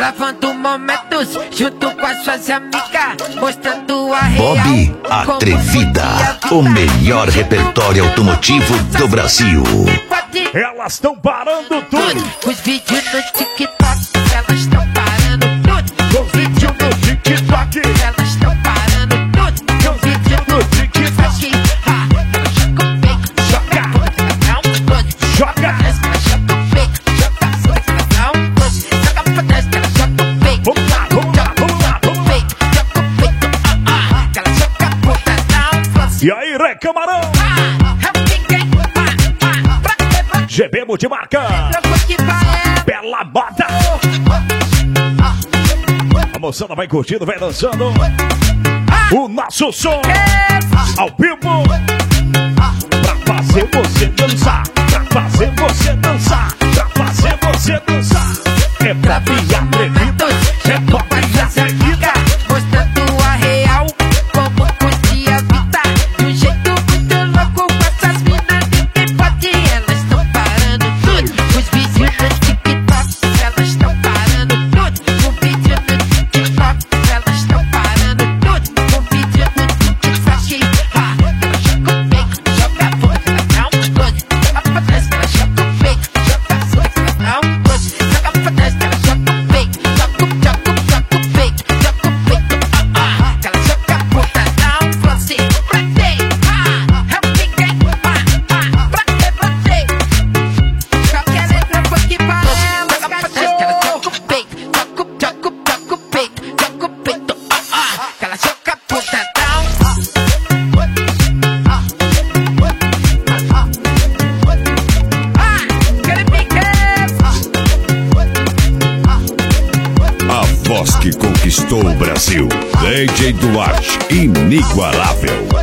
gravando momentos junto com as suas amigas, mostrando a real. Bob Atrevida, o melhor repertório automotivo do Brasil. Elas estão parando tudo. Os vídeos no TikTok, elas estão parando tudo. Os vídeos no TikTok, elas estão parando tudo. os vídeos no TikTok. Joga. E aí, Ré Camarão? GB Multimarca, Bela Bota. A moçada vai curtindo, vai dançando o nosso som ao vivo, pra fazer você dançar, pra fazer você dançar, pra fazer você dançar. É pra vir atrevida, é Bob Atrevida, mostrando a real, como curtir a vida, de um jeito muito louco com essas minas, ninguém pode. Elas estão parando tudo. Os vídeos no TikTok, elas estão parando tudo. O vídeo no TikTok, elas estão parando tudo. O vídeo no TikTok, ela joga o peito, joga a boca, ela dá um close, joga pra trás, ela joga o peito, joga a boca, ela dá um close, joga pra trás, ela joga o peito, joga o peito, joga o peito, que ela joga a puta, dá um close, pra ter, eu fiquei, pra ter você. Qualquer letra foi que valeu, joga pra trás, que ela joga o peito, joga o peito, joga o peito, que ela joga a puta, dá um A voz que conquistou o Brasil. DJ Duarte, inigualável.